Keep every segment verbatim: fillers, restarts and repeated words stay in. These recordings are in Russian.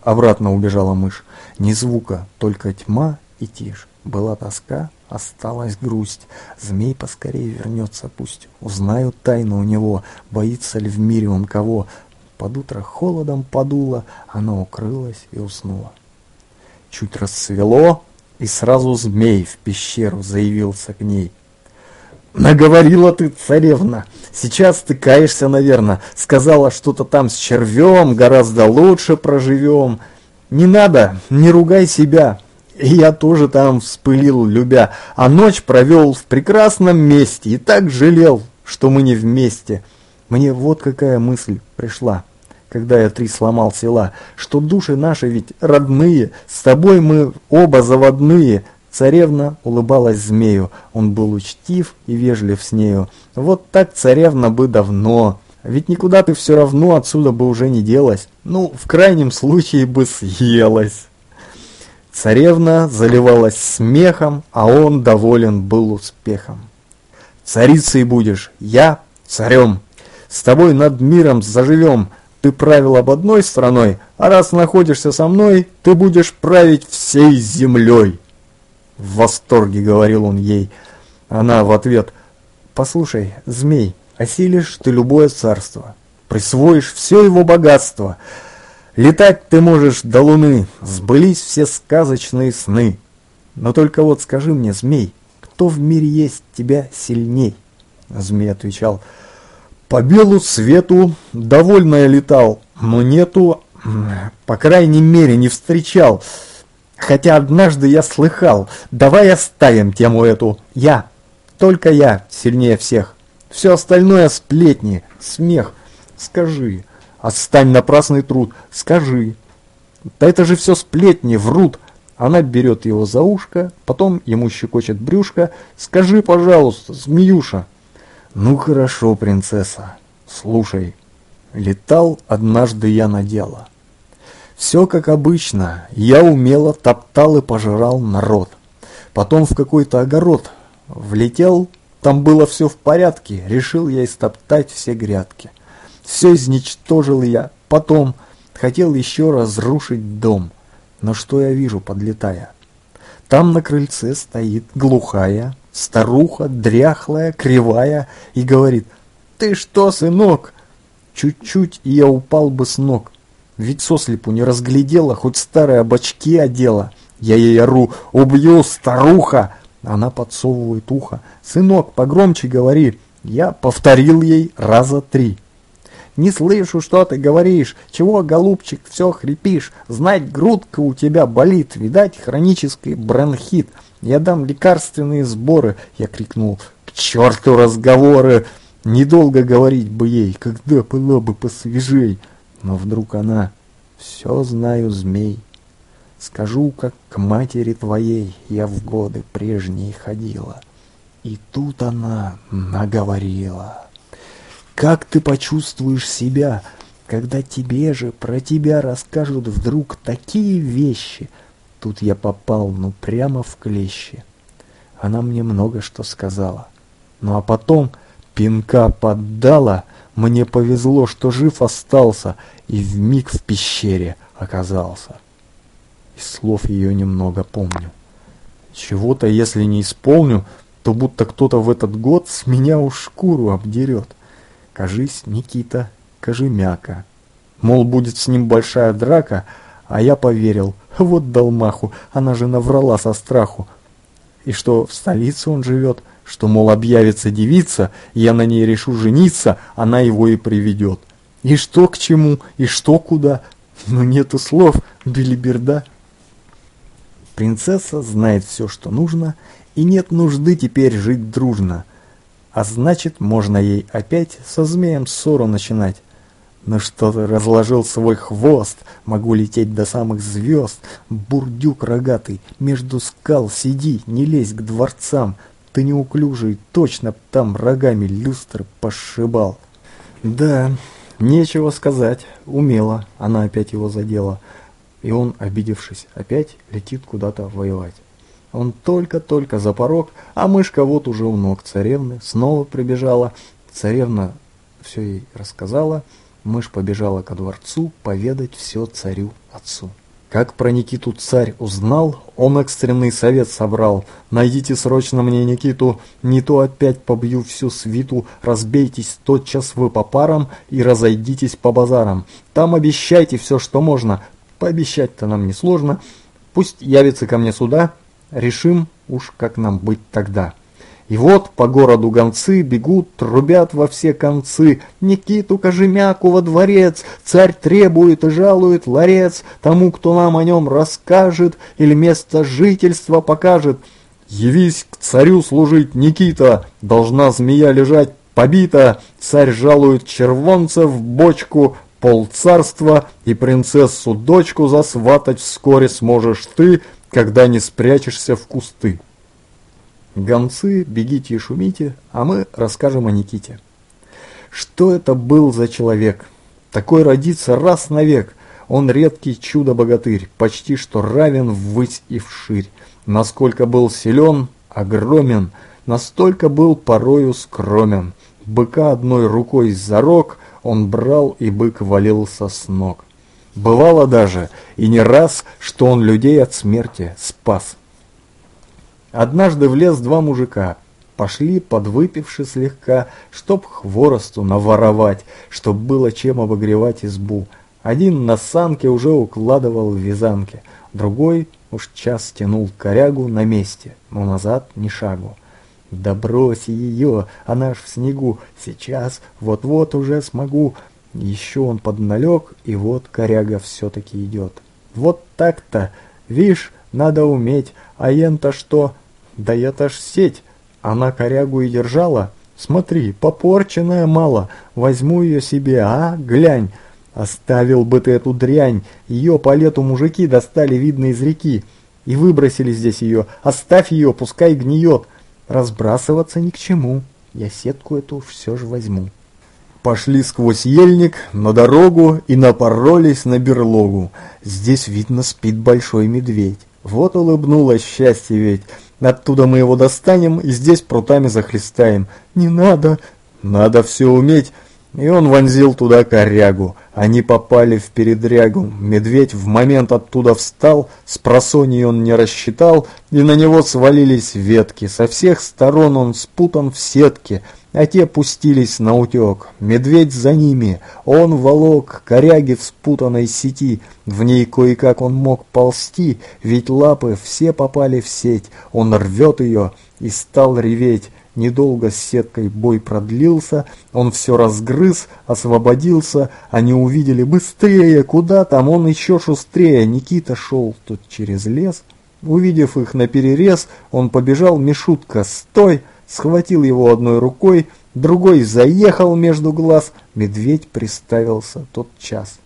обратно убежала мышь. Ни звука, только тьма и тишь. Была тоска, осталась грусть. Змей поскорее вернется, пусть узнаю тайну у него. Боится ли в мире он кого? Под утро холодом подуло, она укрылась и уснула. Чуть рассвело, и сразу змей в пещеру заявился к ней. «Наговорила ты, царевна, сейчас ты каешься, наверное. Сказала что-то там с червем, гораздо лучше проживем. Не надо, не ругай себя. И я тоже там вспылил, любя, а ночь провел в прекрасном месте и так жалел, что мы не вместе. Мне вот какая мысль пришла, когда я три сломал села, что души наши ведь родные, с тобой мы оба заводные». Царевна улыбалась змею, он был учтив и вежлив с нею. Вот так, царевна, бы давно, ведь никуда ты все равно отсюда бы уже не делась, ну, в крайнем случае бы съелась. Царевна заливалась смехом, а он доволен был успехом. Царицей будешь, я царем, с тобой над миром заживем. Ты правил об одной страной, а раз находишься со мной, ты будешь править всей землей. В восторге говорил он ей. Она в ответ: послушай, змей, осилишь ты любое царство, присвоишь все его богатство. Летать ты можешь до луны, сбылись все сказочные сны. Но только вот скажи мне, змей, кто в мире есть тебя сильней? Змей отвечал: по белу свету довольно я летал, но нету, по крайней мере, не встречал. Хотя однажды я слыхал, давай оставим тему эту. Я, только я сильнее всех. Все остальное сплетни, смех. Скажи, отстань напрасный труд, скажи. Да это же все сплетни, врут. Она берет его за ушко, потом ему щекочет брюшко. Скажи, пожалуйста, змеюша. Ну хорошо, принцесса, слушай. Летал однажды я на дело. Все как обычно, я умело топтал и пожирал народ. Потом в какой-то огород влетел, там было все в порядке, решил я истоптать все грядки. Все изничтожил я, потом хотел еще разрушить дом. Но что я вижу, подлетая? Там на крыльце стоит глухая старуха, дряхлая, кривая, и говорит: ты что, сынок? Чуть-чуть, и я упал бы с ног. Ведь сослепу не разглядела, хоть старые обочки одела. Я ей ору: убью, старуха! Она подсовывает ухо: сынок, погромче говори. Я повторил ей раза три. Не слышу, что ты говоришь. Чего, голубчик, все хрипишь? Знать, грудка у тебя болит. Видать, хронический бронхит. Я дам лекарственные сборы. Я крикнул: к черту разговоры! Недолго говорить бы ей, когда было бы посвежей. Но вдруг она: все знаю, змей. Скажу, как к матери твоей я в годы прежние ходила. И тут она наговорила. Как ты почувствуешь себя, когда тебе же про тебя расскажут вдруг такие вещи? Тут я попал, ну прямо в клещи. Она мне много что сказала. Ну а потом пинка поддала. Мне повезло, что жив остался, и вмиг в пещере оказался. Из слов ее немного помню. Чего-то, если не исполню, то будто кто-то в этот год с меня уж шкуру обдерет. Кажись, Никита Кожемяка. Мол, будет с ним большая драка, а я поверил. Вот дал маху, она же наврала со страху. И что в столице он живет, что, мол, объявится девица, я на ней решу жениться, она его и приведет. И что к чему, и что куда, ну нету слов, белиберда. Принцесса знает все, что нужно, и нет нужды теперь жить дружно. А значит, можно ей опять со змеем ссору начинать. Ну что ты разложил свой хвост, могу лететь до самых звезд. Бурдюк рогатый, между скал сиди, не лезь к дворцам. Ты неуклюжий, точно там рогами люстры пошибал. Да, нечего сказать, умела, она опять его задела. И он, обидевшись, опять летит куда-то воевать. Он только-только за порог, а мышка вот уже у ног царевны снова прибежала. Царевна все ей рассказала. мышь побежала ко дворцу поведать все царю отцу. Как про Никиту царь узнал, он экстренный совет собрал. Найдите срочно мне Никиту, не то опять побью всю свиту. Разбейтесь тотчас вы по парам и разойдитесь по базарам. Там обещайте все, что можно. Пообещать-то нам несложно. Пусть явится ко мне сюда, решим уж, как нам быть тогда. И вот по городу гонцы бегут, трубят во все концы. Никиту Кожемяку во дворец, царь требует и жалует ларец. Тому, кто нам о нем расскажет или место жительства покажет. Явись к царю служить, Никита, должна змея лежать побита. Царь жалует червонца в бочку, полцарства и принцессу дочку засватать вскоре сможешь ты, когда не спрячешься в кусты. Гонцы, бегите и шумите, а мы расскажем о Никите. Что это был за человек? Такой родится раз навек. Он редкий чудо-богатырь, почти что равен ввысь и вширь. Насколько был силен, огромен, настолько был порою скромен. Быка одной рукой за рог он брал, и бык валился с ног. Бывало даже, и не раз, что он людей от смерти спас. Однажды в лес два мужика пошли, подвыпивши слегка, чтоб хворосту наворовать, чтоб было чем обогревать избу. Один на санке уже укладывал вязанки, другой уж час тянул корягу на месте, но назад ни шагу. Да брось ее, она ж в снегу, сейчас, вот-вот уже смогу. Еще он подналег, и вот коряга все-таки идет. Вот так-то, вишь, надо уметь, а ен-то что? Да это ж сеть, она корягу и держала. Смотри, попорченная мало, возьму ее себе, а, глянь. Оставил бы ты эту дрянь, ее по лету мужики достали, видно, из реки. И выбросили здесь ее, оставь ее, пускай гниет. Разбрасываться ни к чему, я сетку эту все же возьму. Пошли сквозь ельник на дорогу и напоролись на берлогу. Здесь, видно, спит большой медведь. Вот улыбнулось счастье ведь. Оттуда мы его достанем и здесь прутами захлестаем. Не надо, надо все уметь. И он вонзил туда корягу. Они попали в передрягу. Медведь в момент оттуда встал, спросонья он не рассчитал, и на него свалились ветки. Со всех сторон он спутан в сетке, а те пустились наутек. Медведь за ними, он волок коряги в спутанной сети. В ней кое-как он мог ползти, ведь лапы все попали в сеть. Он рвет ее и стал реветь. Недолго с сеткой бой продлился, он все разгрыз, освободился, они увидели быстрее, куда там, он еще шустрее. Никита шел тут через лес, увидев их наперерез, он побежал: Мишутка, стой! Схватил его одной рукой, другой заехал между глаз, медведь приставился тотчас.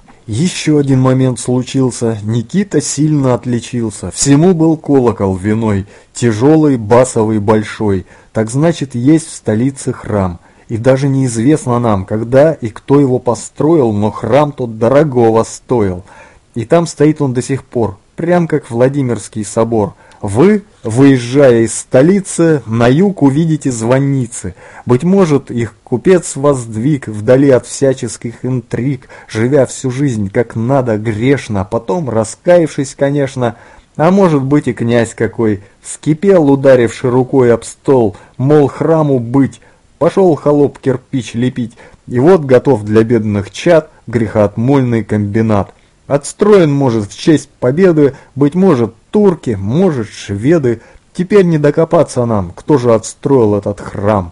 Еще один момент случился, Никита сильно отличился, всему был колокол виной, тяжелый, басовый, большой, так значит есть в столице храм, и даже неизвестно нам, когда и кто его построил, но храм тот дорогого стоил, и там стоит он до сих пор, прям как Владимирский собор. Вы, выезжая из столицы, на юг увидите звонницы. Быть может, их купец воздвиг вдали от всяческих интриг, живя всю жизнь как надо грешно, потом, раскаявшись, конечно, а может быть и князь какой, вскипел, ударивши рукой об стол, мол, храму быть, пошел холоп кирпич лепить, и вот готов для бедных чад грехоотмольный комбинат. Отстроен, может, в честь победы, быть может, турки, может, шведы. Теперь не докопаться нам, кто же отстроил этот храм.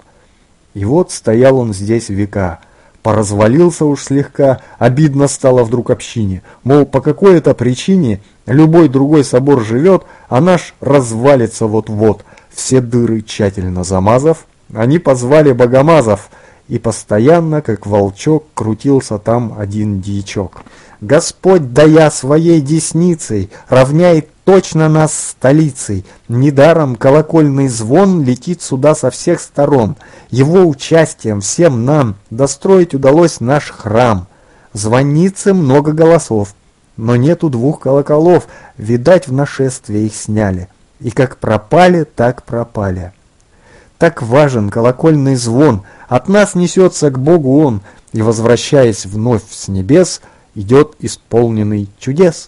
И вот стоял он здесь века. Поразвалился уж слегка, обидно стало вдруг общине. Мол, по какой-то причине любой другой собор живет, а наш развалится вот-вот. Все дыры тщательно замазав, они позвали богомазов. И постоянно, как волчок, крутился там один дьячок. Господь, дая своей десницей, равняет точно нас с столицей. Недаром колокольный звон летит сюда со всех сторон. Его участием всем нам достроить удалось наш храм. В звоннице много голосов, но нету двух колоколов, видать, в нашествие их сняли. И как пропали, так пропали. Так важен колокольный звон, от нас несется к Богу он, и, возвращаясь вновь с небес, идет исполненный чудес.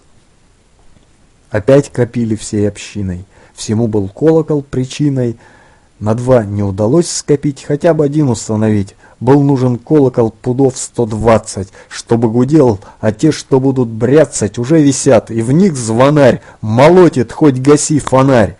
Опять кропили всей общиной, всему был колокол причиной. На два не удалось скопить, хотя бы один установить. Был нужен колокол пудов сто двадцать, чтобы гудел, а те, что будут бряцать, уже висят, и в них звонарь молотит, хоть гаси фонарь.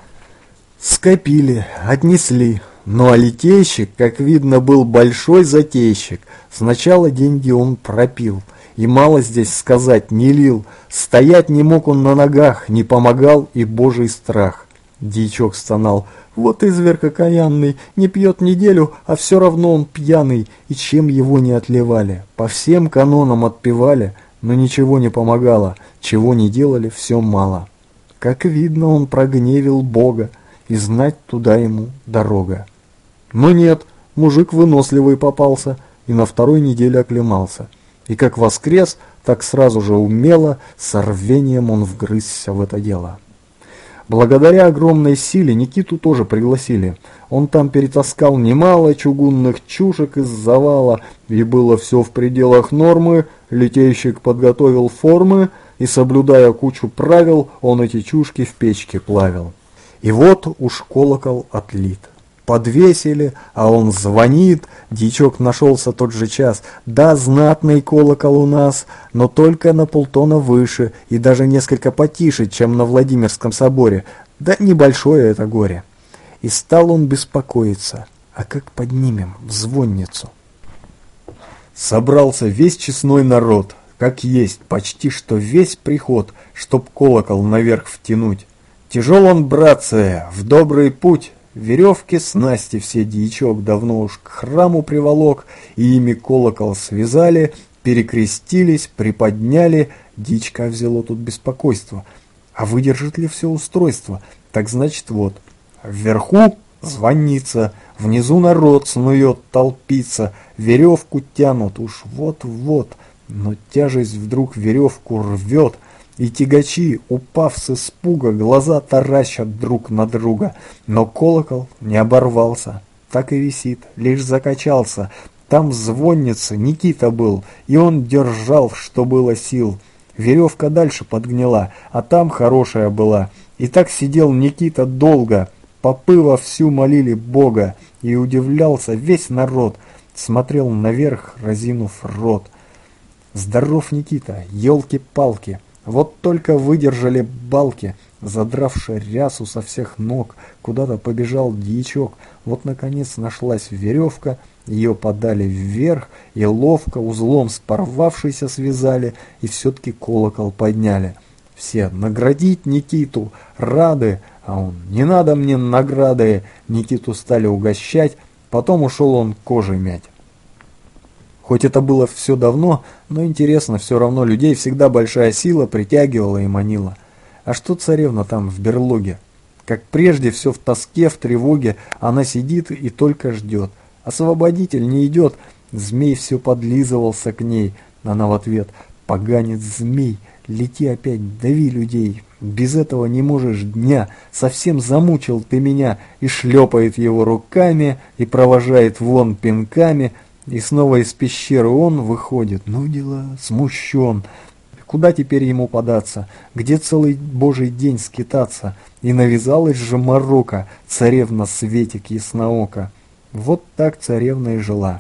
Скопили, отнесли, ну а литейщик, как видно, был большой затейщик. Сначала деньги он пропил, и мало здесь сказать не лил. Стоять не мог он на ногах, не помогал и божий страх. Дьячок стонал: вот изверг окаянный, не пьет неделю, а все равно он пьяный. И чем его не отливали, по всем канонам отпевали, но ничего не помогало, чего не делали, все мало. Как видно, он прогневил Бога, и знать туда ему дорога. Но нет, мужик выносливый попался, и на второй неделе оклемался. И как воскрес, так сразу же умело, с рвением он вгрызся в это дело. Благодаря огромной силе Никиту тоже пригласили. Он там перетаскал немало чугунных чушек из завала, и было все в пределах нормы. Литейщик подготовил формы, и, соблюдая кучу правил, он эти чушки в печке плавил. И вот уж колокол отлит. Подвесили, а он звонит. Дьячок нашелся тот же час. Да, знатный колокол у нас, но только на полтона выше и даже несколько потише, чем на Владимирском соборе. Да небольшое это горе. И стал он беспокоиться. А как поднимем в звонницу? Собрался весь честной народ, как есть, почти что весь приход, чтоб колокол наверх втянуть. Тяжел он, братцы, в добрый путь. Веревки, снасти все дьячок давно уж к храму приволок, и ими колокол связали, перекрестились, приподняли. Дьячка взяло тут беспокойство. А выдержит ли все устройство? Так значит вот, вверху звонница, внизу народ снует, толпится, веревку тянут уж вот-вот, но тяжесть вдруг веревку рвет. И тягачи, упав с испуга, глаза таращат друг на друга. Но колокол не оборвался, так и висит, лишь закачался. Там в звоннице Никита был, и он держал, что было сил. Веревка дальше подгнила, а там хорошая была. И так сидел Никита долго. Попы вовсю молили Бога, и удивлялся весь народ. Смотрел наверх, разинув рот. Здоров Никита, елки-палки! Вот только выдержали балки, задравши рясу со всех ног, куда-то побежал дьячок. Вот, наконец, нашлась веревка, ее подали вверх и ловко узлом с порвавшейся связали, и все-таки колокол подняли. Все наградить Никиту рады, а он: не надо мне награды. Никиту стали угощать, потом ушел он кожей мять. Хоть это было все давно, но интересно, все равно людей всегда большая сила притягивала и манила. А что царевна там в берлоге? Как прежде, все в тоске, в тревоге, она сидит и только ждет. Освободитель не идет, змей все подлизывался к ней. Она в ответ: поганец змей, лети опять, дави людей. Без этого не можешь дня, совсем замучил ты меня. И шлепает его руками, и провожает вон пинками. И снова из пещеры он выходит, ну дела, смущен. Куда теперь ему податься? Где целый божий день скитаться? И навязалась же морока, царевна Светик Ясноока. Вот так царевна и жила.